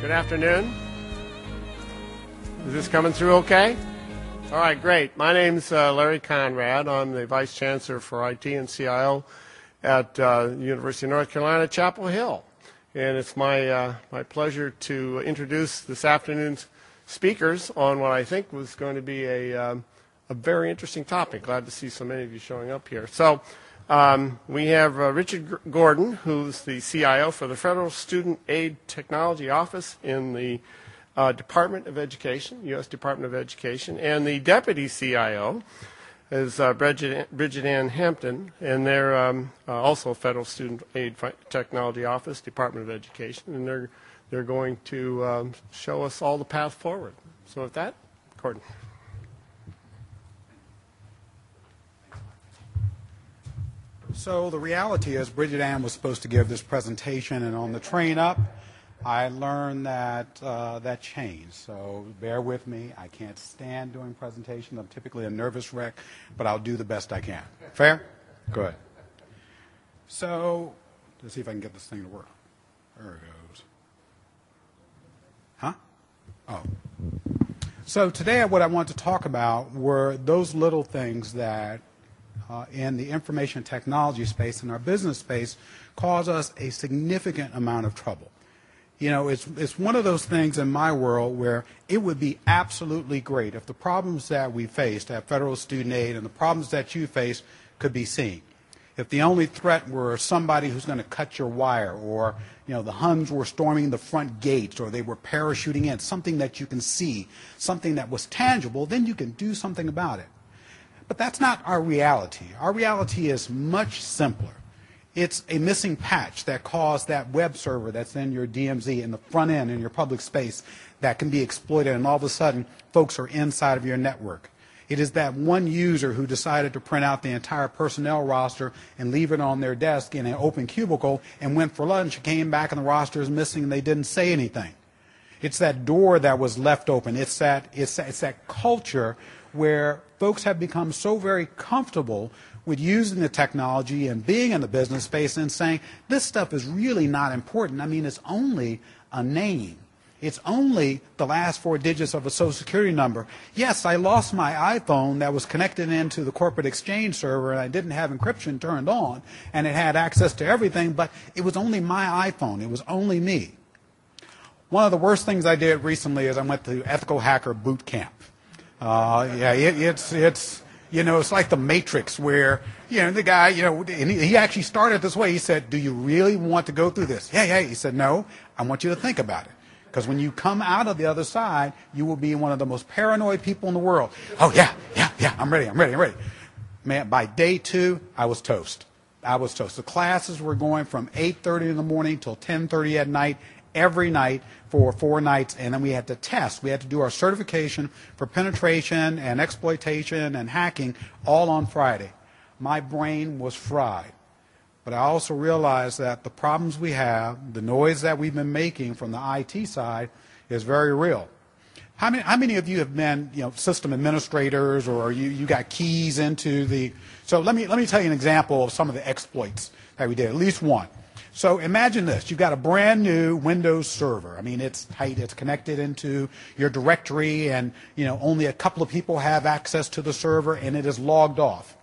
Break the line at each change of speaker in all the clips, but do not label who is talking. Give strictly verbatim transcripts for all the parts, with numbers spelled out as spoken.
Good afternoon. Is this coming through okay? All right, great. My name's uh, Larry Conrad. I'm the Vice Chancellor for I T and C I O at uh, University of North Carolina, Chapel Hill. And it's my, uh, my pleasure to introduce this afternoon's speakers on what I think was going to be a, um, a very interesting topic. Glad to see so many of you showing up here. So um, we have uh, Richard G- Gordon, who's the C I O for the Federal Student Aid Technology Office in the uh, Department of Education, U S Department of Education, and the Deputy C I O is uh, Bridget, Bridget Ann Hampton, and they're um, uh, also Federal Student Aid Technology Office, Department of Education, and they're they're going to um, show us all the path forward. So with that, Gordon.
So the reality is Bridget Ann was supposed to give this presentation, and on the train up, I learned that uh, that changed. So bear with me. I can't stand doing presentations. I'm typically a nervous wreck, but I'll do the best I can. Fair? Good. So let's see if I can get this thing to work. There it goes. Huh? Oh. So today what I want to talk about were those little things that uh, in the information technology space, in our business space, cause us a significant amount of trouble. You know, it's, it's one of those things in my world where it would be absolutely great if the problems that we faced at Federal Student Aid and the problems that you face could be seen. If the only threat were somebody who's going to cut your wire, or, you know, the Huns were storming the front gates, or they were parachuting in, something that you can see, something that was tangible, then you can do something about it. But that's not our reality. Our reality is much simpler. It's a missing patch that caused that web server that's in your D M Z in the front end in your public space that can be exploited, and all of a sudden folks are inside of your network. It is that one user who decided to print out the entire personnel roster and leave it on their desk in an open cubicle and went for lunch and came back and the roster is missing and they didn't say anything. It's that door that was left open. It's that, it's that, it's that culture where folks have become so very comfortable with using the technology and being in the business space and saying, this stuff is really not important. I mean, it's only a name. It's only the last four digits of a social security number. Yes, I lost my iPhone that was connected into the corporate exchange server and I didn't have encryption turned on and it had access to everything, but it was only my iPhone. It was only me. One of the worst things I did recently is I went to Ethical Hacker Boot Camp. Uh, yeah, it, it's, it's, you know, it's like the Matrix where, you know, the guy, you know, and he, he actually started this way. He said, do you really want to go through this? Yeah, yeah. He said, no, I want you to think about it. Because when you come out of the other side, you will be one of the most paranoid people in the world. Oh, yeah, yeah, yeah, I'm ready, I'm ready, I'm ready. Man, by day two, I was toast. I was toast. The classes were going from eight thirty in the morning till ten thirty at night, every night for four nights, and then we had to test. We had to do our certification for penetration and exploitation and hacking all on Friday. My brain was fried. But I also realized that the problems we have, the noise that we've been making from the I T side is very real. How many, how many of you have been, you know, system administrators, or you, you got keys into the... So let me, let me tell you an example of some of the exploits that we did, at least one. So imagine this. You've got a brand new Windows server. I mean, it's tight. It's connected into your directory, and, you know, only a couple of people have access to the server, and it is logged off.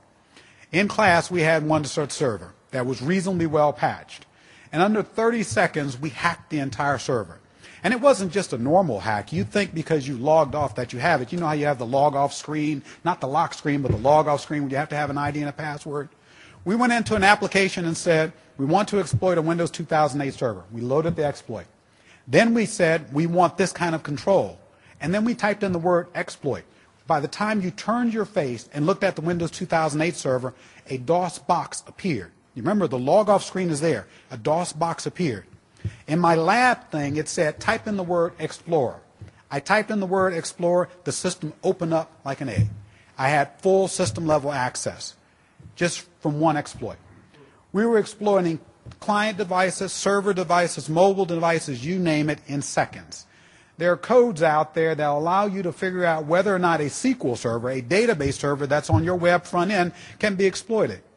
In class, we had one such server that was reasonably well patched. And under thirty seconds, we hacked the entire server. And it wasn't just a normal hack. You'd think because you logged off that you have it. You know how you have the log off screen, not the lock screen, but the log off screen where you have to have an I D and a password? We went into an application and said, we want to exploit a Windows two thousand eight server. We loaded the exploit. Then we said, we want this kind of control. And then we typed in the word exploit. By the time you turned your face and looked at the Windows two thousand eight server, a DOS box appeared. You remember, the log-off screen is there. A DOS box appeared. In my lab thing, it said, type in the word Explorer. I typed in the word Explorer. The system opened up like an egg. I had full system-level access just from one exploit. We were exploiting client devices, server devices, mobile devices, you name it, in seconds. There are codes out there that allow you to figure out whether or not a S Q L server, a database server that's on your web front end, can be exploited.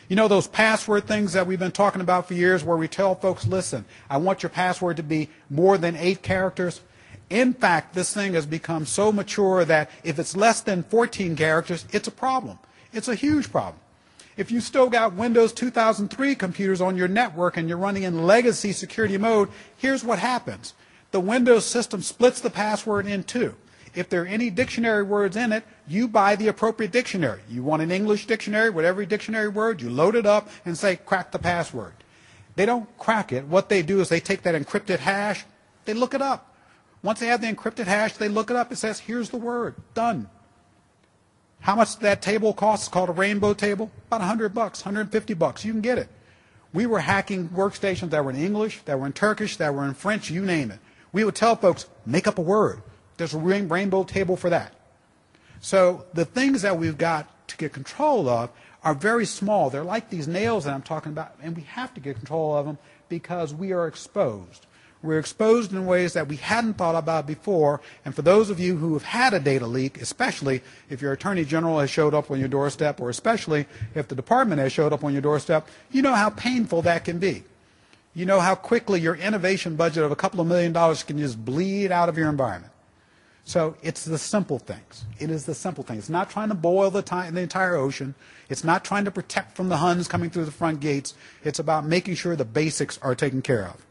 You know those password things that we've been talking about for years where we tell folks, listen, I want your password to be more than eight characters? In fact, this thing has become so mature that if it's less than fourteen characters, it's a problem. It's a huge problem. If you still got Windows two thousand three computers on your network and you're running in legacy security mode, here's what happens. The Windows system splits the password in two. If there are any dictionary words in it, you buy the appropriate dictionary. You want an English dictionary with every dictionary word, you load it up and say, crack the password. They don't crack it. What they do is they take that encrypted hash, they look it up. Once they have the encrypted hash, they look it up. It says, here's the word. Done. How much that table costs? It's called a rainbow table. About a hundred bucks, a hundred fifty bucks. You can get it. We were hacking workstations that were in English, that were in Turkish, that were in French, you name it. We would tell folks, make up a word. There's a rainbow table for that. So the things that we've got to get control of are very small. They're like these nails that I'm talking about, and we have to get control of them because we are exposed. We're exposed in ways that we hadn't thought about before, and for those of you who have had a data leak, especially if your Attorney General has showed up on your doorstep, or especially if the department has showed up on your doorstep, you know how painful that can be. You know how quickly your innovation budget of a couple of million dollars can just bleed out of your environment. So it's the simple things. It is the simple things. It's not trying to boil the, the entire ocean. It's not trying to protect from the Huns coming through the front gates. It's about making sure the basics are taken care of.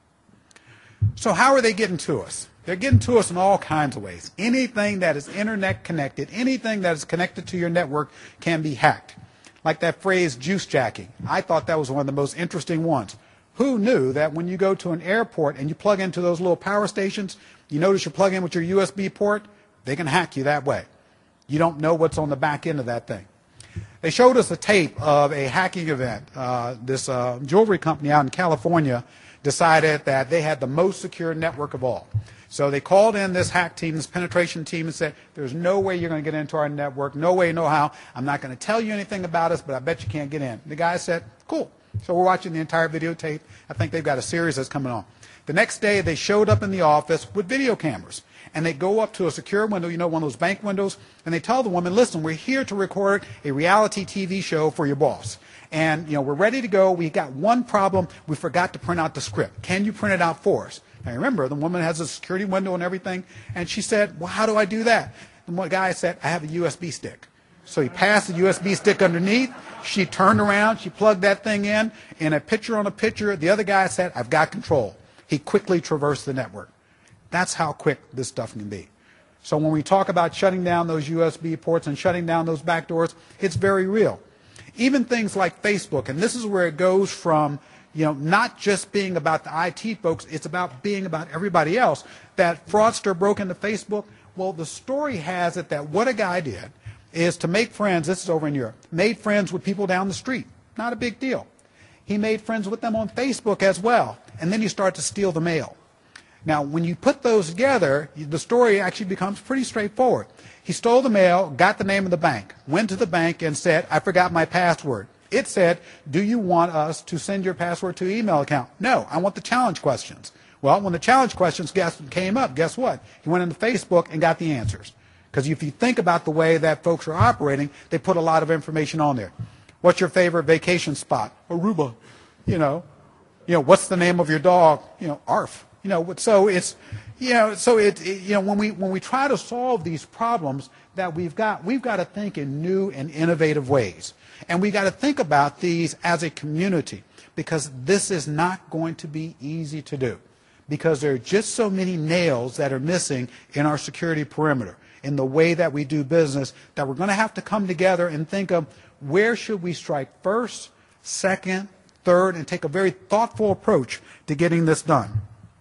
So how are they getting to us? They're getting to us in all kinds of ways. Anything that is internet connected, anything that is connected to your network can be hacked. Like that phrase, juice jacking. I thought that was one of the most interesting ones. Who knew that when you go to an airport and you plug into those little power stations, you notice you plug in with your U S B port, they can hack you that way. You don't know what's on the back end of that thing. They showed us a tape of a hacking event. Uh, this uh, jewelry company out in California decided that they had the most secure network of all. So they called in this hack team, this penetration team, and said, there's no way you're going to get into our network, no way, no how. I'm not going to tell you anything about us, but I bet you can't get in. The guy said, cool. So we're watching the entire videotape. I think they've got a series that's coming on. The next day, they showed up in the office with video cameras. And they go up to a secure window, you know, one of those bank windows, and they tell the woman, listen, we're here to record a reality T V show for your boss. And, you know, we're ready to go. We got one problem. We forgot to print out the script. Can you print it out for us? Now, remember, the woman has a security window and everything. And she said, well, how do I do that? And the guy said, I have a U S B stick. So he passed the U S B stick underneath. She turned around. She plugged that thing in. In a picture on a picture, the other guy said, I've got control. He quickly traversed the network. That's how quick this stuff can be. So when we talk about shutting down those U S B ports and shutting down those back doors, it's very real. Even things like Facebook, and this is where it goes from, you know, not just being about the I T folks, it's about being about everybody else. That fraudster broke into Facebook. Well, the story has it that what a guy did is to make friends, this is over in Europe, made friends with people down the street. Not a big deal. He made friends with them on Facebook as well, and then you start to steal the mail. Now, when you put those together, the story actually becomes pretty straightforward. He stole the mail, got the name of the bank, went to the bank and said, I forgot my password. It said, do you want us to send your password to your email account? No, I want the challenge questions. Well, when the challenge questions guess, came up, guess what? He went into Facebook and got the answers. Because if you think about the way that folks are operating, they put a lot of information on there. What's your favorite vacation spot? Aruba. You know, you know, what's the name of your dog? You know, Arf. You know, so it's, you know, so it, it, you know, when we when we try to solve these problems that we've got, we've got to think in new and innovative ways, and we got to think about these as a community, because this is not going to be easy to do, because there are just so many nails that are missing in our security perimeter, in the way that we do business, that we're going to have to come together and think of where should we strike first, second, third, and take a very thoughtful approach to getting this done.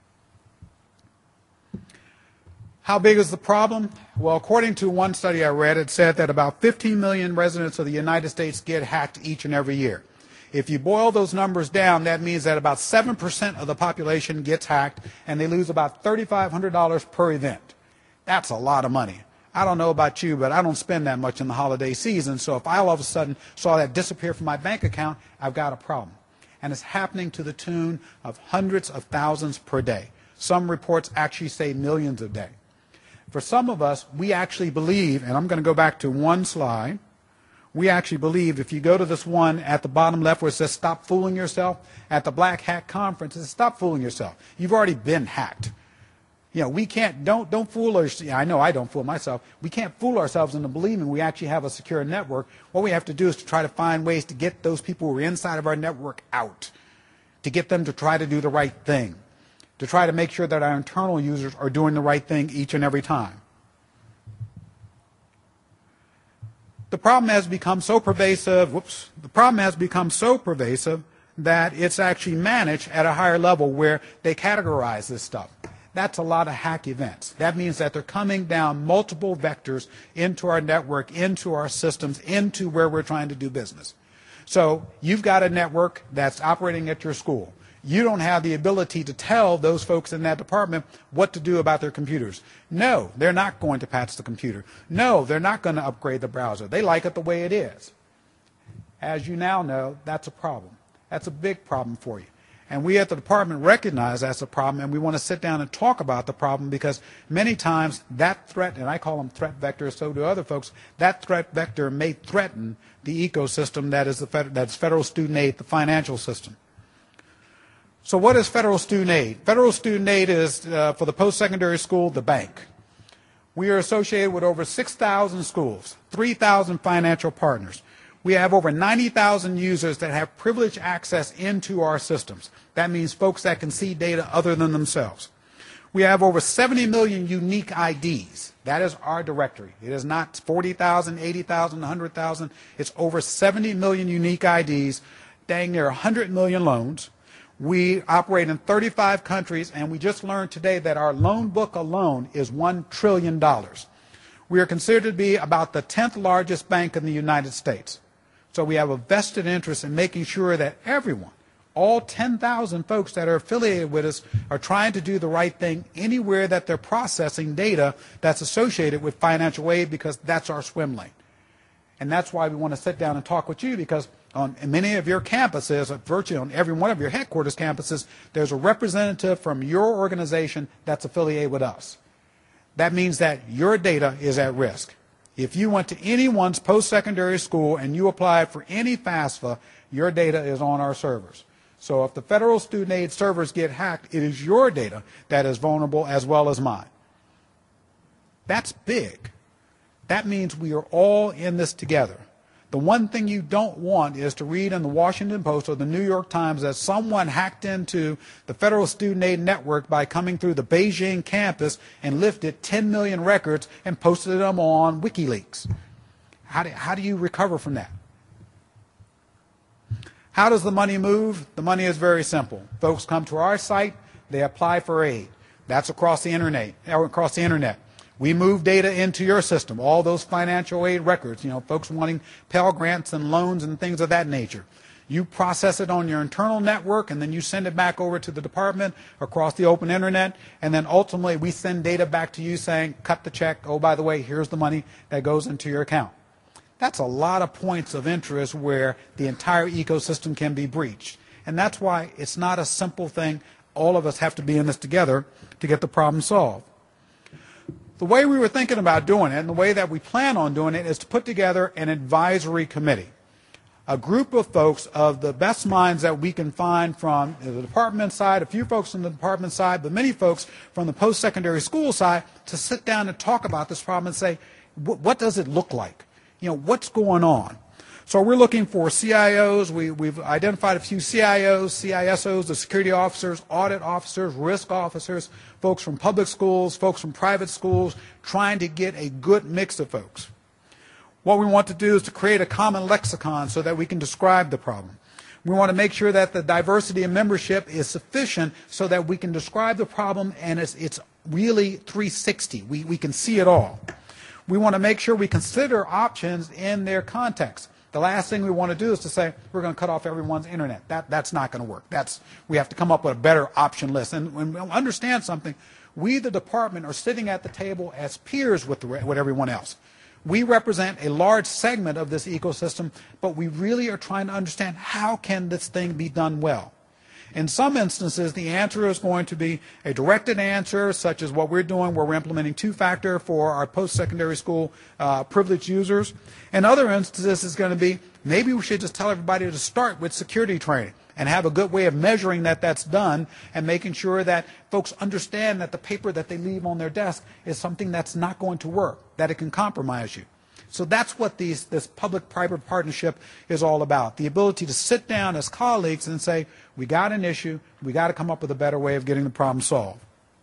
How big is the problem? Well, according to one study I read, it said that about fifteen million residents of the United States get hacked each and every year. If you boil those numbers down, that means that about seven percent of the population gets hacked, and they lose about three thousand five hundred dollars per event. That's a lot of money. I don't know about you, but I don't spend that much in the holiday season, so if I all of a sudden saw that disappear from my bank account, I've got a problem. And it's happening to the tune of hundreds of thousands per day. Some reports actually say millions a day. For some of us, we actually believe, and I'm going to go back to one slide, We actually believe if you go to this one at the bottom left where it says stop fooling yourself, at the Black Hat Conference, it says stop fooling yourself. You've already been hacked. You know, we can't, don't, don't fool us. I know I don't fool myself. We can't fool ourselves into believing we actually have a secure network. What we have to do is to try to find ways to get those people who are inside of our network out, to get them to try to do the right thing, to try to make sure that our internal users are doing the right thing each and every time. The problem has become so pervasive, whoops, the problem has become so pervasive that it's actually managed at a higher level where they categorize this stuff. That's a lot of hack events. That means that they're coming down multiple vectors into our network, into our systems, into where we're trying to do business. So you've got a network that's operating at your school. You don't have the ability to tell those folks in that department what to do about their computers. No, they're not going to patch the computer. No, they're not going to upgrade the browser. They like it the way it is. As you now know, that's a problem. That's a big problem for you. And we at the department recognize that's a problem, and we want to sit down and talk about the problem because many times that threat, and I call them threat vectors, so do other folks, that threat vector may threaten the ecosystem that is the fed, that's federal student aid, the financial system. So what is federal student aid? Federal student aid is, uh, for the post-secondary school, the bank. We are associated with over six thousand schools, three thousand financial partners. We have over ninety thousand users that have privileged access into our systems. That means folks that can see data other than themselves. We have over seventy million unique I Ds. That is our directory. It is not forty thousand, eighty thousand, one hundred thousand. It's over seventy million unique I Ds, dang near one hundred million loans. We operate in thirty-five countries, and we just learned today that our loan book alone is one trillion dollars. We are considered to be about the tenth largest bank in the United States. So we have a vested interest in making sure that everyone, all ten thousand folks that are affiliated with us, are trying to do the right thing anywhere that they're processing data that's associated with financial aid, because that's our swim lane. And that's why we want to sit down and talk with you, because on many of your campuses, virtually on every one of your headquarters campuses, there's a representative from your organization that's affiliated with us. That means that your data is at risk. If you went to anyone's post-secondary school and you applied for any FAFSA, your data is on our servers. So if the federal student aid servers get hacked, it is your data that is vulnerable as well as mine. That's big. That means we are all in this together. The one thing you don't want is to read in the Washington Post or the New York Times that someone hacked into the federal student aid network by coming through the Beijing campus and lifted ten million records and posted them on WikiLeaks. How do, how do you recover from that? How does the money move? The money is very simple. Folks come to our site, they apply for aid. That's across the internet. Across the internet. We move data into your system, all those financial aid records, you know, folks wanting Pell Grants and loans and things of that nature. You process it on your internal network, and then you send it back over to the department across the open internet, and then ultimately we send data back to you saying, cut the check, oh, by the way, here's the money that goes into your account. That's a lot of points of interest where the entire ecosystem can be breached. And that's why it's not a simple thing. All of us have to be in this together to get the problem solved. The way we were thinking about doing it, and the way that we plan on doing it, is to put together an advisory committee. A group of folks of the best minds that we can find from the department side, a few folks from the department side, but many folks from the post-secondary school side, to sit down and talk about this problem and say, what does it look like? You know, what's going on? So we're looking for C I Os. We, we've identified a few C I Os, C I S Os, the security officers, audit officers, risk officers, folks from public schools, folks from private schools, trying to get a good mix of folks. What we want to do is to create a common lexicon so that we can describe the problem. We want to make sure that the diversity in membership is sufficient so that we can describe the problem and it's, it's really three sixty. We, we can see it all. We want to make sure we consider options in their context. The last thing we want to do is to say, we're going to cut off everyone's internet. That, that's not going to work. That's, we have to come up with a better option list. And when we understand something, we, the department, are sitting at the table as peers with, the, with everyone else. We represent a large segment of this ecosystem, but we really are trying to understand how can this thing be done well. In some instances, the answer is going to be a directed answer, such as what we're doing, where we're implementing two-factor for our post-secondary school uh, privileged users. In other instances, it's going to be, maybe we should just tell everybody to start with security training and have a good way of measuring that that's done and making sure that folks understand that the paper that they leave on their desk is something that's not going to work, that it can compromise you. So that's what these, this public-private partnership is all about, the ability to sit down as colleagues and say, we got an issue, we got to come up with a better way of getting the problem solved.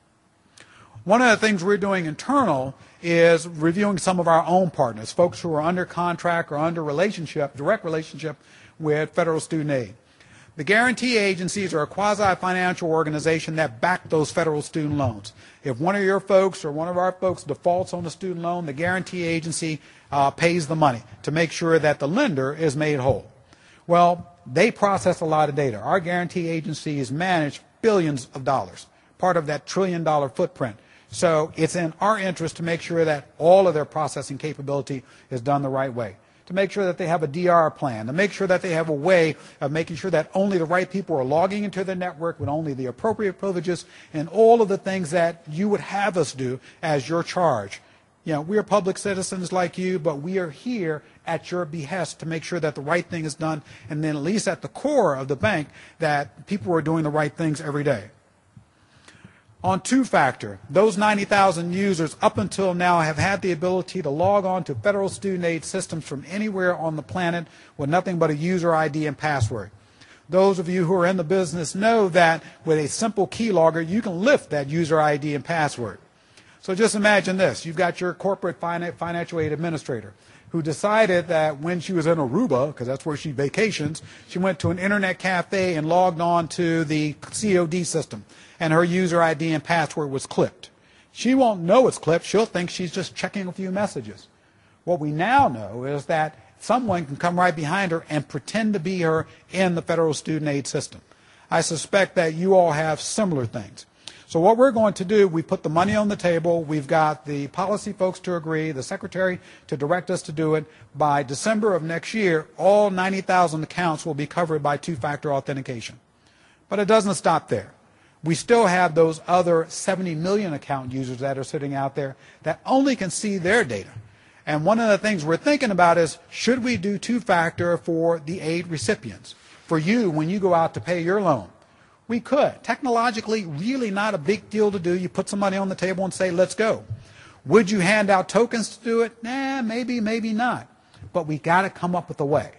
One of the things we're doing internal is reviewing some of our own partners, folks who are under contract or under relationship, direct relationship with federal student aid. The guarantee agencies are a quasi-financial organization that back those federal student loans. If one of your folks or one of our folks defaults on the student loan, the guarantee agency uh, pays the money to make sure that the lender is made whole. Well, they process a lot of data. Our guarantee agencies manage billions of dollars, part of that trillion dollar footprint. So it's in our interest to make sure that all of their processing capability is done the right way, to make sure that they have a D R plan, to make sure that they have a way of making sure that only the right people are logging into the network with only the appropriate privileges and all of the things that you would have us do as your charge. You know, we are public citizens like you, but we are here at your behest to make sure that the right thing is done, and then at least at the core of the bank that people are doing the right things every day. On two-factor, those ninety thousand users up until now have had the ability to log on to federal student aid systems from anywhere on the planet with nothing but a user I D and password. Those of you who are in the business know that with a simple keylogger, you can lift that user I D and password. So just imagine this. You've got your corporate financial aid administrator who decided that when she was in Aruba, because that's where she vacations, she went to an internet cafe and logged on to the C O D system, and her user I D and password was clipped. She won't know it's clipped. She'll think she's just checking a few messages. What we now know is that someone can come right behind her and pretend to be her in the federal student aid system. I suspect that you all have similar things. So what we're going to do, we put the money on the table. We've got the policy folks to agree, the secretary to direct us to do it. By December of next year, all ninety thousand accounts will be covered by two-factor authentication. But it doesn't stop there. We still have those other seventy million account users that are sitting out there that only can see their data. And one of the things we're thinking about is, should we do two-factor for the aid recipients? For you, when you go out to pay your loan. We could. Technologically, really not a big deal to do. You put some money on the table and say, let's go. Would you hand out tokens to do it? Nah, maybe, maybe not. But we got to come up with a way.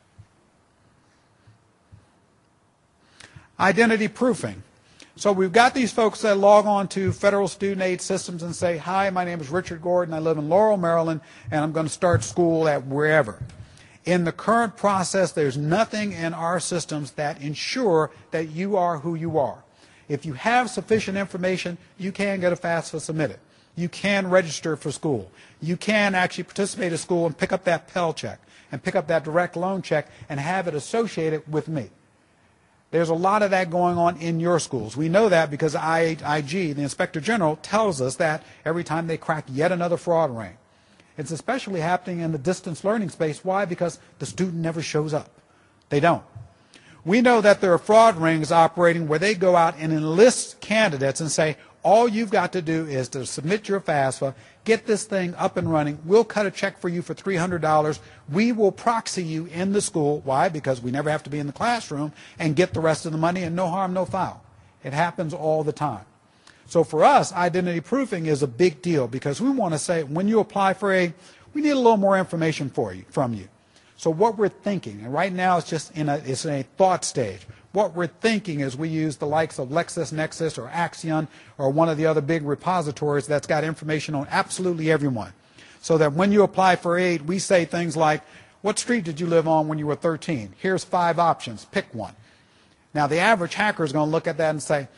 Identity proofing. So we've got these folks that log on to federal student aid systems and say, hi, my name is Richard Gordon. I live in Laurel, Maryland, and I'm going to start school at wherever. In the current process, there's nothing in our systems that ensure that you are who you are. If you have sufficient information, you can get a FAFSA submitted. You can register for school. You can actually participate in school and pick up that Pell check and pick up that direct loan check and have it associated with me. There's a lot of that going on in your schools. We know that because I I G, the Inspector General, tells us that every time they crack yet another fraud ring. It's especially happening in the distance learning space. Why? Because the student never shows up. They don't. We know that there are fraud rings operating where they go out and enlist candidates and say, all you've got to do is to submit your FAFSA, get this thing up and running. We'll cut a check for you for three hundred dollars. We will proxy you in the school. Why? Because we never have to be in the classroom and get the rest of the money, and no harm, no foul. It happens all the time. So for us, identity proofing is a big deal because we want to say when you apply for aid, we need a little more information for you, from you. So what we're thinking, and right now it's just in a, it's in a thought stage. What we're thinking is we use the likes of LexisNexis or Axion or one of the other big repositories that's got information on absolutely everyone. So that when you apply for aid, we say things like, what street did you live on when you were thirteen? Here's five options. Pick one. Now the average hacker is going to look at that and say,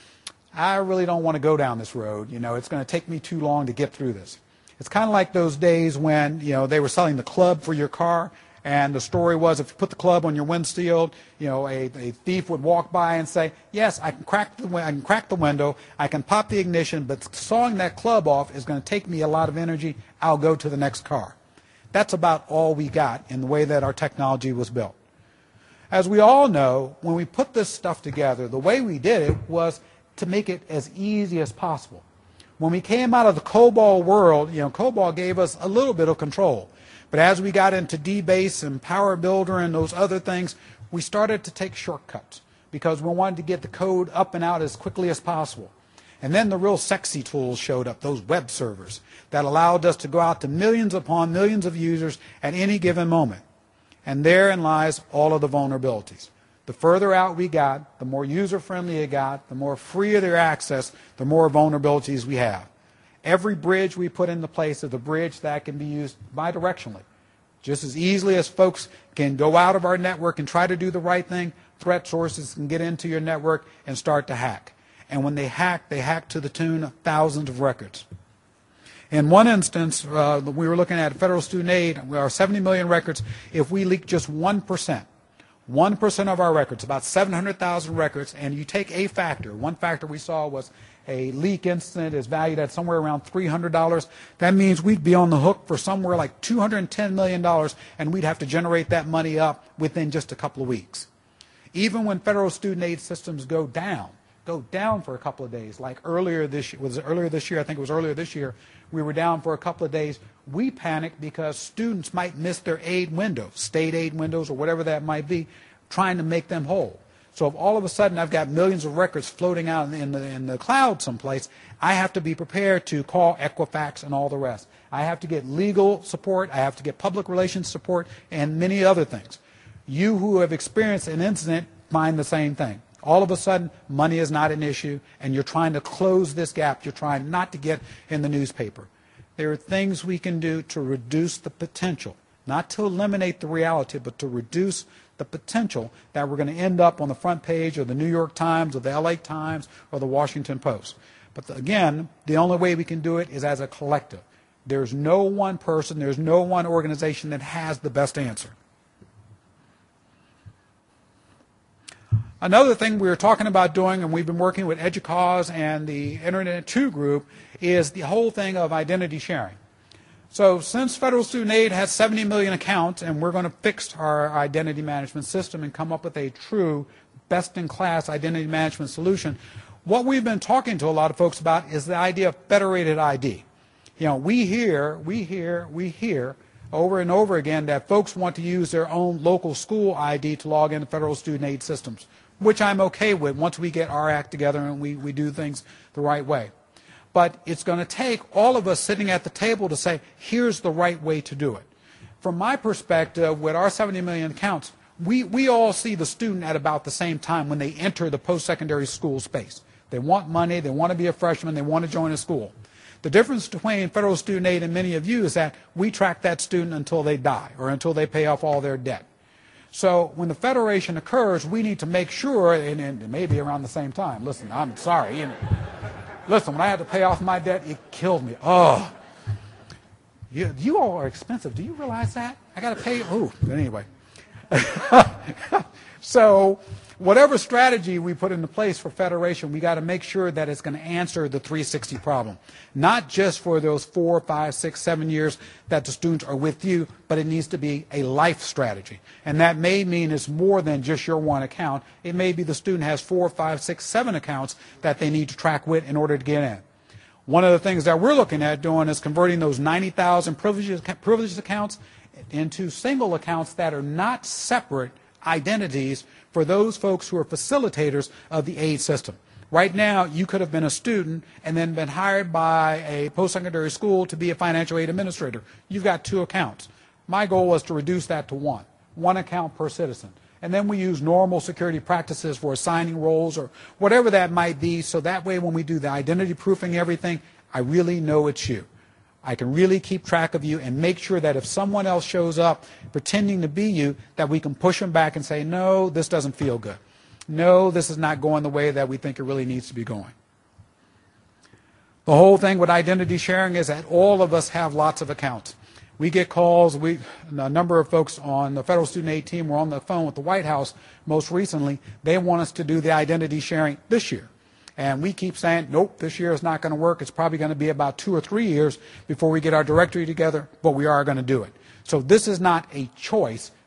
I really don't want to go down this road. You know, it's going to take me too long to get through this. It's kind of like those days when, you know, they were selling the club for your car, and the story was if you put the club on your windshield, you know, a, a thief would walk by and say, yes, I can crack the I can crack the window, I can pop the ignition, but sawing that club off is going to take me a lot of energy. I'll go to the next car. That's about all we got in the way that our technology was built. As we all know, when we put this stuff together, the way we did it was to make it as easy as possible. When we came out of the COBOL world, you know, COBOL gave us a little bit of control. But as we got into DBase and Power Builder and those other things, we started to take shortcuts because we wanted to get the code up and out as quickly as possible. And then the real sexy tools showed up, those web servers, that allowed us to go out to millions upon millions of users at any given moment. And therein lies all of the vulnerabilities. The further out we got, the more user-friendly it got, the more free their access, the more vulnerabilities we have. Every bridge we put into place is a bridge that can be used bidirectionally. Just as easily as folks can go out of our network and try to do the right thing, threat sources can get into your network and start to hack. And when they hack, they hack to the tune of thousands of records. In one instance, uh, we were looking at federal student aid, our seventy million records. If we leak just one percent, one percent of our records, about seven hundred thousand records, and you take a factor, one factor we saw was a leak incident is valued at somewhere around three hundred dollars. That means we'd be on the hook for somewhere like two hundred ten million dollars, and we'd have to generate that money up within just a couple of weeks. Even when federal student aid systems go down, go down for a couple of days, like earlier this year, was it earlier this year? I think it was earlier this year, we were down for a couple of days. We panicked because students might miss their aid windows, state aid windows or whatever that might be, trying to make them whole. So if all of a sudden I've got millions of records floating out in the, in the cloud someplace, I have to be prepared to call Equifax and all the rest. I have to get legal support, I have to get public relations support, and many other things. You who have experienced an incident find the same thing. All of a sudden, money is not an issue, and you're trying to close this gap. You're trying not to get in the newspaper. There are things we can do to reduce the potential, not to eliminate the reality, but to reduce the potential that we're going to end up on the front page of the New York Times or the L A Times or the Washington Post. But the, again, the only way we can do it is as a collective. There's no one person, there's no one organization that has the best answer. Another thing we were talking about doing, and we've been working with EDUCAUSE and the Internet two group, is the whole thing of identity sharing. So since federal student aid has seventy million accounts, and we're going to fix our identity management system and come up with a true best-in-class identity management solution, what we've been talking to a lot of folks about is the idea of federated I D. You know, we hear, we hear, we hear over and over again that folks want to use their own local school I D to log into federal student aid systems, which I'm okay with once we get our act together and we, we do things the right way. But it's going to take all of us sitting at the table to say, here's the right way to do it. From my perspective, with our seventy million accounts, we, we all see the student at about the same time when they enter the post-secondary school space. They want money, they want to be a freshman, they want to join a school. The difference between federal student aid and many of you is that we track that student until they die or until they pay off all their debt. So when the federation occurs, we need to make sure, and, and maybe around the same time, listen, I'm sorry. You know, listen, when I had to pay off my debt, it killed me. Oh, you, you all are expensive. Do you realize that? I got to pay. Oh, but anyway. So whatever strategy we put into place for federation, we got to make sure that it's going to answer the three sixty problem. Not just for those four, five, six, seven years that the students are with you, but it needs to be a life strategy. And that may mean it's more than just your one account. It may be the student has four, five, six, seven accounts that they need to track with in order to get in. One of the things that we're looking at doing is converting those ninety thousand privileged, privileged accounts into single accounts that are not separate identities for those folks who are facilitators of the aid system. Right now, you could have been a student and then been hired by a post-secondary school to be a financial aid administrator. You've got two accounts. My goal was to reduce that to one, one account per citizen. And then we use normal security practices for assigning roles or whatever that might be, so that way when we do the identity proofing everything, I really know it's you. I can really keep track of you and make sure that if someone else shows up pretending to be you, that we can push them back and say, no, this doesn't feel good. No, this is not going the way that we think it really needs to be going. The whole thing with identity sharing is that all of us have lots of accounts. We get calls. We, a number of folks on the federal student aid team were on the phone with the White House most recently. They want us to do the identity sharing this year. And we keep saying, nope, this year is not going to work. It's probably going to be about two or three years before we get our directory together, but we are going to do it. So this is not a choice.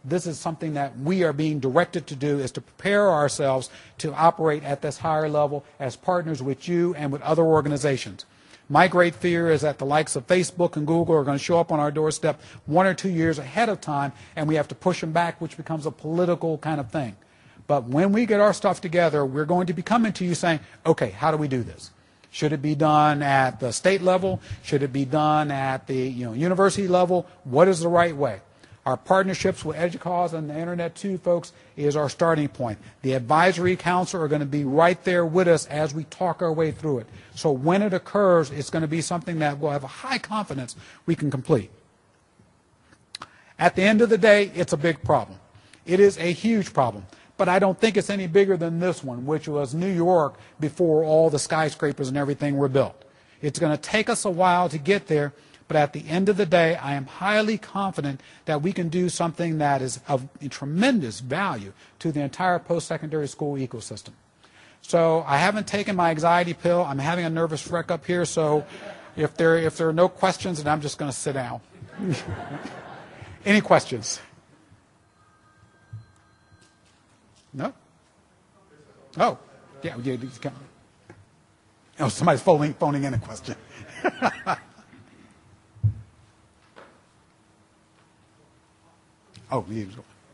this is something that we are being directed to do, is to prepare ourselves to operate at this higher level as partners with you and with other organizations. My great fear is that the likes of Facebook and Google are going to show up on our doorstep one or two years ahead of time, and we have to push them back, which becomes a political kind of thing. But when we get our stuff together, we're going to be coming to you saying, okay, how do we do this? Should it be done at the state level? Should it be done at the you know, university level? What is the right way? Our partnerships with EDUCAUSE and the Internet too, folks, is our starting point. The advisory council are going to be right there with us as we talk our way through it. So when it occurs, it's going to be something that we'll have a high confidence we can complete. At the end of the day, it's a big problem. It is a huge problem. But I don't think it's any bigger than this one, which was New York before all the skyscrapers and everything were built. It's going to take us a while to get there, but at the end of the day, I am highly confident that we can do something that is of tremendous value to the entire post-secondary school ecosystem. So I haven't taken my anxiety pill. I'm having a nervous wreck up here, so if there, if there are no questions, then I'm just going to sit down. Any questions? No? Oh, yeah. yeah oh, somebody's phoning, phoning in a question. oh, you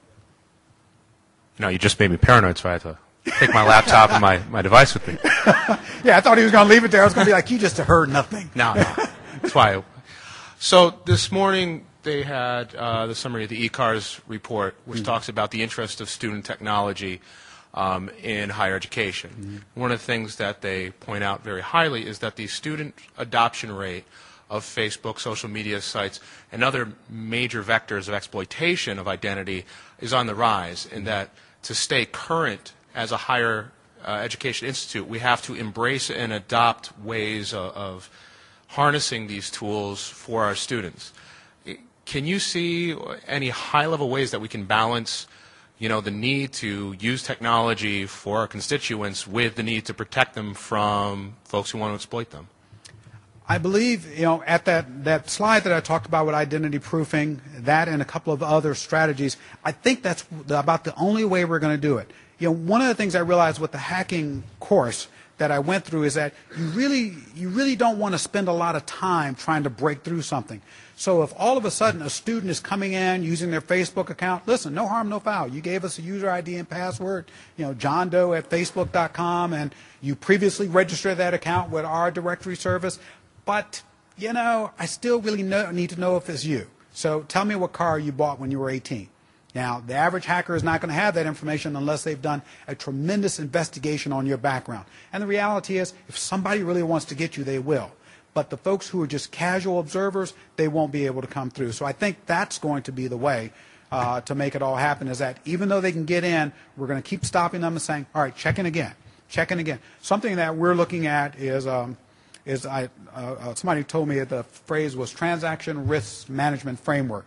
No, you just made me paranoid, so I had to take my laptop and my, my device with me.
yeah, I thought he was going to leave it there. I was going to be like, you just heard nothing.
No, no. That's why. I, so this morning, they had uh, the summary of the E CARS report, which mm-hmm. talks about the interest of student technology um, in higher education. Mm-hmm. One of the things that they point out very highly is that the student adoption rate of Facebook, social media sites, and other major vectors of exploitation of identity is on the rise, and that to stay current as a higher uh, education institute, we have to embrace and adopt ways of, of harnessing these tools for our students. Can you see any high-level ways that we can balance, you know, the need to use technology for our constituents with the need to protect them from folks who want to exploit them?
I believe, you know, at that, that slide that I talked about with identity proofing, that and a couple of other strategies, I think that's about the only way we're going to do it. You know, one of the things I realized with the hacking course that I went through is that you really, you really don't want to spend a lot of time trying to break through something. So if all of a sudden a student is coming in using their Facebook account, listen, no harm, no foul. You gave us a user I D and password, you know, John Doe at Facebook dot com, and you previously registered that account with our directory service. But, you know, I still really know, need to know if it's you. So tell me what car you bought when you were eighteen. Now, the average hacker is not going to have that information unless they've done a tremendous investigation on your background. And the reality is, if somebody really wants to get you, they will. But the folks who are just casual observers, they won't be able to come through. So I think that's going to be the way uh, to make it all happen, is that even though they can get in, we're going to keep stopping them and saying, all right, check in again, check in again. Something that we're looking at is, um, is I, uh, somebody told me that the phrase was transaction risk management framework.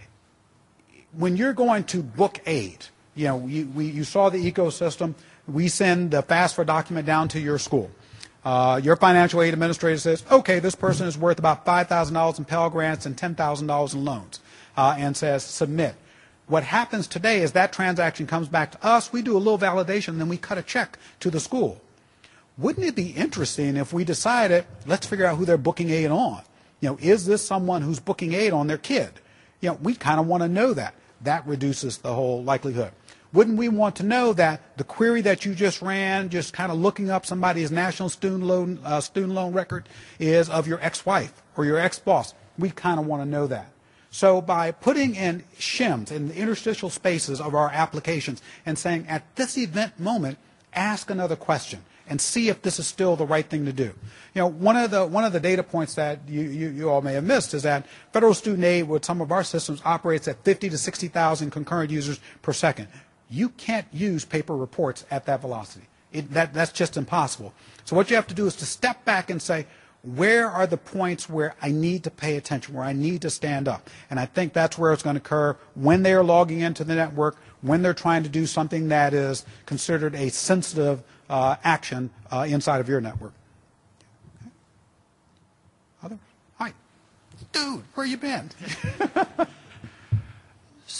When you're going to book aid, you know, you, we, you saw the ecosystem. We send the FAFSA document down to your school. Uh, your financial aid administrator says, okay, this person is worth about five thousand dollars in Pell Grants and ten thousand dollars in loans, uh, and says submit. What happens today is that transaction comes back to us. We do a little validation, then we cut a check to the school. Wouldn't it be interesting if we decided, let's figure out who they're booking aid on? You know, is this someone who's booking aid on their kid? You know, we kind of want to know that. That reduces the whole likelihood. Wouldn't we want to know that the query that you just ran, just kind of looking up somebody's national student loan, uh, student loan record, is of your ex-wife or your ex-boss? We kind of want to know that. So by putting in shims in the interstitial spaces of our applications and saying, at this event moment, ask another question and see if this is still the right thing to do. You know, one of the one of the data points that you, you, you all may have missed is that federal student aid with some of our systems operates at fifty to sixty thousand concurrent users per second. You can't use paper reports at that velocity. It, that, that's just impossible. So what you have to do is to step back and say, where are the points where I need to pay attention, where I need to stand up? And I think that's where it's going to occur when they are logging into the network, when they're trying to do something that is considered a sensitive uh, action uh, inside of your network. Okay. Other? Hi. Dude, where you been?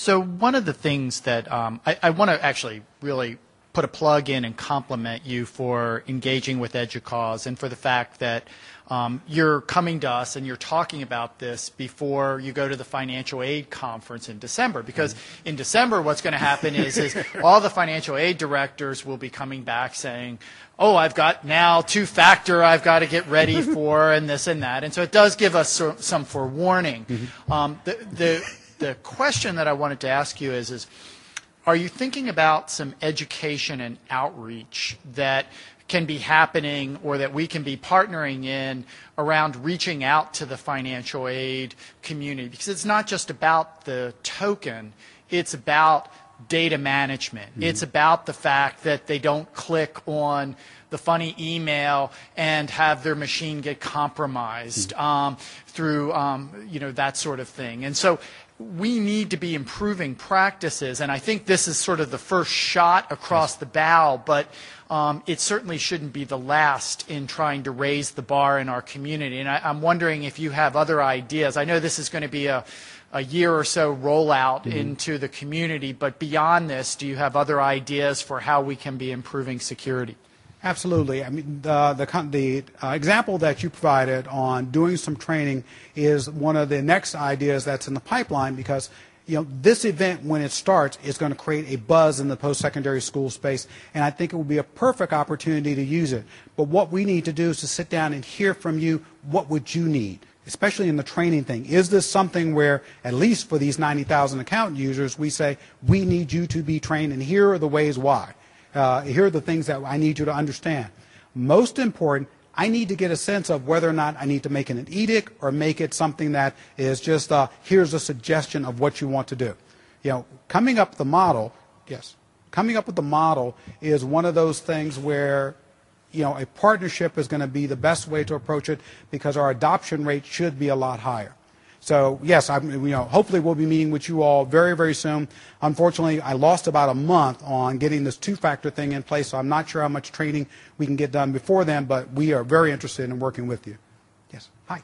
So one of the things that um, I, I want to actually really put a plug in and compliment you for engaging with EDUCAUSE and for the fact that um, you're coming to us and you're talking about this before you go to the financial aid conference in December. Because in December what's going to happen is, is all the financial aid directors will be coming back saying, oh, I've got now two-factor I've got to get ready for and this and that. And so it does give us so, some forewarning. Mm-hmm. um, the, the, the question that I wanted to ask you is, is are you thinking about some education and outreach that can be happening or that we can be partnering in around reaching out to the financial aid community? Because it's not just about the token, it's about data management. Mm-hmm. It's about the fact that they don't click on the funny email and have their machine get compromised mm-hmm. um, through um, you know, that sort of thing. And so we need to be improving practices, and I think this is sort of the first shot across the bow, but um, it certainly shouldn't be the last in trying to raise the bar in our community. And I, I'm wondering if you have other ideas. I know this is going to be a, a year or so rollout mm-hmm. into the community, but beyond this, do you have other ideas for how we can be improving security?
Absolutely. I mean, the the, the uh, example that you provided on doing some training is one of the next ideas that's in the pipeline, because you know this event, when it starts, is going to create a buzz in the post-secondary school space, and I think it will be a perfect opportunity to use it. But what we need to do is to sit down and hear from you. What would you need, especially in the training thing? Is this something where, at least for these ninety thousand account users, we say, we need you to be trained, and here are the ways why. Uh, here are the things that I need you to understand. Most important, I need to get a sense of whether or not I need to make it an edict or make it something that is just, uh, here's a suggestion of what you want to do. You know, coming up with the model, yes, coming up with the model is one of those things where, you know, a partnership is going to be the best way to approach it, because our adoption rate should be a lot higher. So, yes, I, you know, hopefully we'll be meeting with you all very, very soon. Unfortunately, I lost about a month on getting this two-factor thing in place, so I'm not sure how much training we can get done before then, but we are very interested in working with you. Yes. Hi.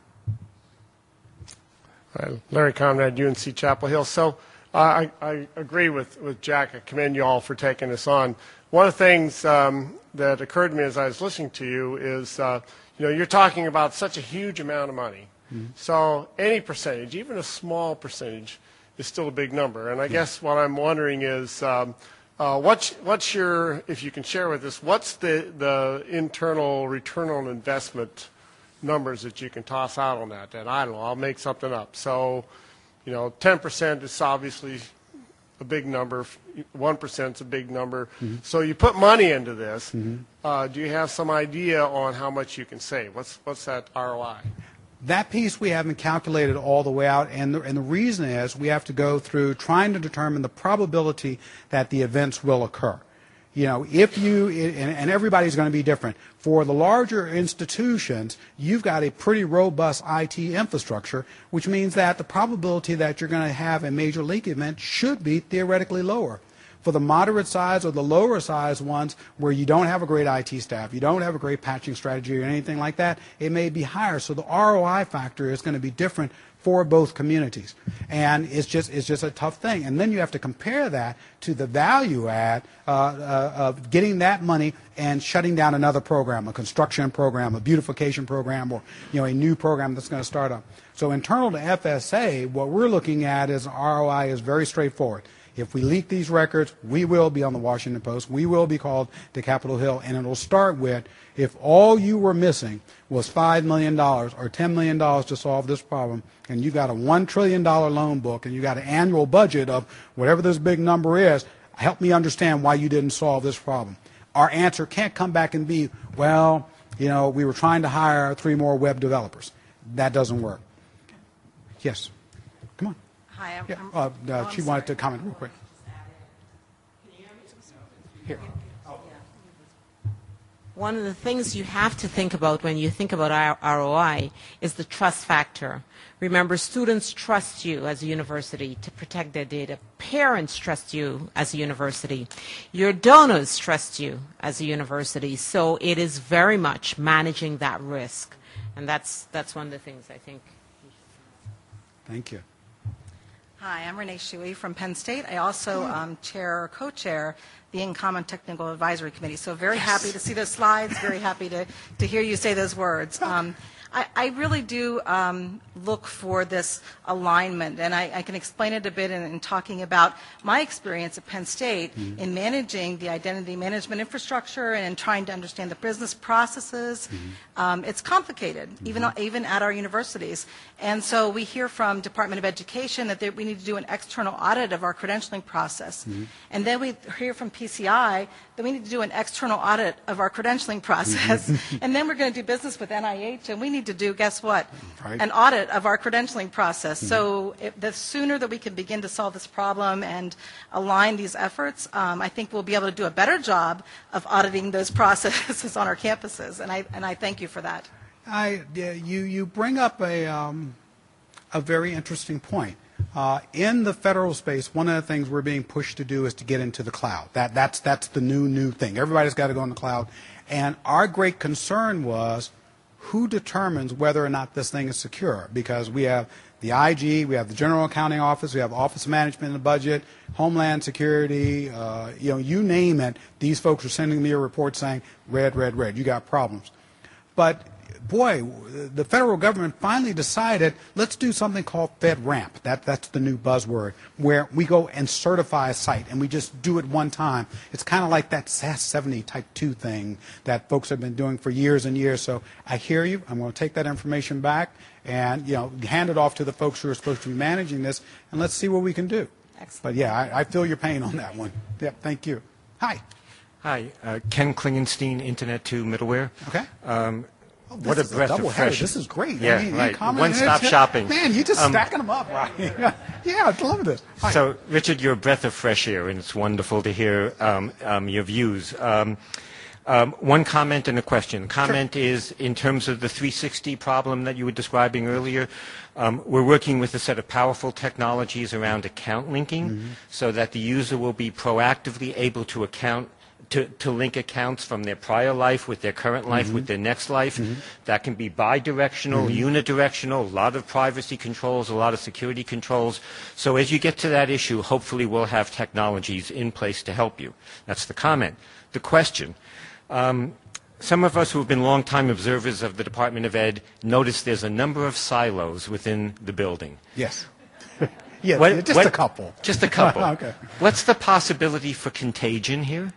Uh, Larry Conrad, U N C Chapel Hill. So uh, I, I agree with, with Jack. I commend you all for taking this on. One of the things um, that occurred to me as I was listening to you is, uh, you know, you're talking about such a huge amount of money. Mm-hmm. So any percentage, even a small percentage, is still a big number. And I guess what I'm wondering is, um, uh, what's, what's your, if you can share with us, what's the, the internal return on investment numbers that you can toss out on that? And I don't know, I'll make something up. So, you know, ten percent is obviously a big number, one percent is a big number. Mm-hmm. So you put money into this. Mm-hmm. uh, do you have some idea on how much you can save? What's, what's that R O I?
That piece we haven't calculated all the way out, and the, and the reason is we have to go through trying to determine the probability that the events will occur. You know, if you, and, and everybody's going to be different. For the larger institutions, you've got a pretty robust I T infrastructure, which means that the probability that you're going to have a major leak event should be theoretically lower. For the moderate size or the lower size ones where you don't have a great I T staff, you don't have a great patching strategy or anything like that, it may be higher. So the R O I factor is going to be different for both communities. And it's just, it's just a tough thing. And then you have to compare that to the value add uh, uh, of getting that money and shutting down another program, a construction program, a beautification program, or you know, a new program that's going to start up. So internal to F S A, what we're looking at is R O I is very straightforward. If we leak these records, we will be on the Washington Post. We will be called to Capitol Hill, and it will start with, if all you were missing was five million dollars or ten million dollars to solve this problem, and you got a one trillion dollars loan book, and you got an annual budget of whatever this big number is, help me understand why you didn't solve this problem. Our answer can't come back and be, well, you know, we were trying to hire three more web developers. That doesn't work. Yes. Come on.
Hi, I'm,
yeah.
I'm,
uh, uh,
oh,
she
I'm
wanted
sorry.
to comment real quick. Here.
One of the things you have to think about when you think about R O I is the trust factor. Remember, students trust you as a university to protect their data. Parents trust you as a university. Your donors trust you as a university. So it is very much managing that risk. And that's, that's one of the things I think.
Thank you.
Hi, I'm Renee Shuey from Penn State. I also um, chair or co-chair the InCommon Technical Advisory Committee. So very yes. happy to see those slides, very happy to, to hear you say those words. Um, I, I really do um, look for this alignment, and I, I can explain it a bit in, in talking about my experience at Penn State mm-hmm. in managing the identity management infrastructure and in trying to understand the business processes. Mm-hmm. Um, it's complicated, mm-hmm. even, even at our universities. And so we hear from Department of Education that they, we need to do an external audit of our credentialing process. Mm-hmm. And then we hear from P C I that we need to do an external audit of our credentialing process. Mm-hmm. And then we're going to do business with N I H, and we need to do, guess what, right. an audit of our credentialing process. Mm-hmm. So if, the sooner that we can begin to solve this problem and align these efforts, um, I think we'll be able to do a better job of auditing those processes on our campuses. And I, and I thank you for that.
I, yeah, you, you bring up a, um, a very interesting point. Uh, in the federal space, one of the things we're being pushed to do is to get into the cloud. That, that's, that's the new, new thing. Everybody's got to go in the cloud. And our great concern was who determines whether or not this thing is secure? Because we have the I G, we have the General Accounting Office, we have Office of Management and Budget, Homeland Security, uh, you know, you name it. These folks are sending me a report saying, red, red, red, you got problems. But boy, the federal government finally decided, let's do something called FedRAMP. That, that's the new buzzword, where we go and certify a site, and we just do it one time. It's kind of like that S A S seventy type two thing that folks have been doing for years and years. So I hear you. I'm going to take that information back and, you know, hand it off to the folks who are supposed to be managing this, and let's see what we can do.
Excellent.
But, yeah, I, I feel your pain on that one. Yep, thank you. Hi.
Hi. Uh, Ken Klingenstein, Internet two Middleware.
Okay.
Um,
Oh,
what a breath of fresh.
This is great.
Yeah,
I mean,
right.
Common,
One-stop shopping.
Man, you're just
um,
stacking them up, right? Yeah, I love this. Hi.
So, Richard, you're a breath of fresh air, and it's wonderful to hear um, um, your views. Um, um, one comment and a question. Comment sure. is, in terms of the three sixty problem that you were describing earlier, um, we're working with a set of powerful technologies around account linking mm-hmm. so that the user will be proactively able to account To, to link accounts from their prior life with their current life, mm-hmm. with their next life. Mm-hmm. That can be bidirectional, mm-hmm. unidirectional, a lot of privacy controls, a lot of security controls. So as you get to that issue, hopefully we'll have technologies in place to help you. That's the comment. The question. Um, some of us who have been longtime observers of the Department of Ed notice there's a number of silos within the building.
Yes. Yeah,
what,
just
what,
a couple.
Just a couple.
Okay.
What's the possibility for contagion here?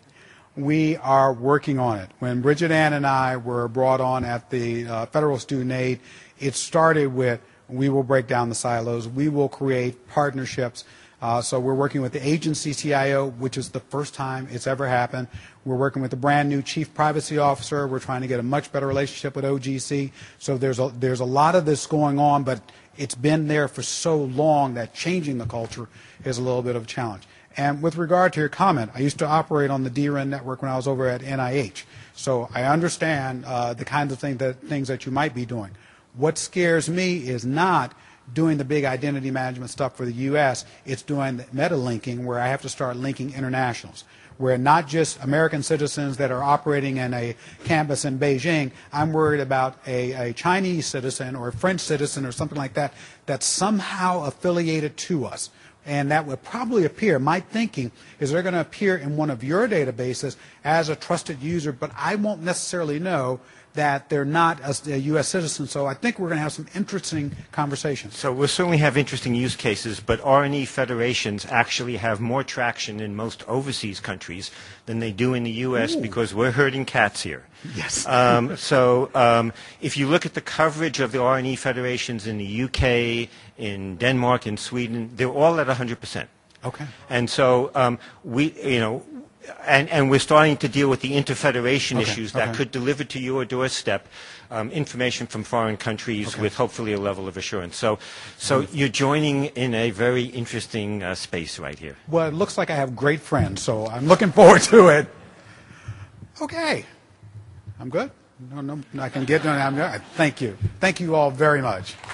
We are working on it. When Bridget Ann and I were brought on at the uh, Federal Student Aid, it started with we will break down the silos, we will create partnerships. Uh, so we're working with the agency C I O, which is the first time it's ever happened. We're working with the brand new chief privacy officer. We're trying to get a much better relationship with O G C. So there's a, there's a lot of this going on, but it's been there for so long that changing the culture is a little bit of a challenge. And with regard to your comment, I used to operate on the D R E N network when I was over at N I H. So I understand uh, the kinds of thing that, things that you might be doing. What scares me is not doing the big identity management stuff for the U S. It's doing the meta-linking where I have to start linking internationals, where not just American citizens that are operating in a campus in Beijing. I'm worried about a, a Chinese citizen or a French citizen or something like that that's somehow affiliated to us. And that would probably appear, my thinking is they're going to appear in one of your databases as a trusted user, but I won't necessarily know that they're not a, a U S citizen. So I think we're going to have some interesting conversations.
So we'll certainly have interesting use cases, but R and E federations actually have more traction in most overseas countries than they do in the U S Ooh. Because we're herding cats here.
Yes.
um, so um, if you look at the coverage of the R and E federations in the U K, in Denmark, in Sweden, they're all at one hundred percent.
Okay.
And so um, we, you know, And, and we're starting to deal with the interfederation
okay,
issues that
okay.
could deliver to your doorstep um, information from foreign countries
okay.
with hopefully a level of assurance. So, so you're joining in a very interesting uh, space right here.
Well, it looks like I have great friends, so I'm looking forward to it. Okay. I'm good? No, no, I can get done. I'm good. Thank you. Thank you all very much.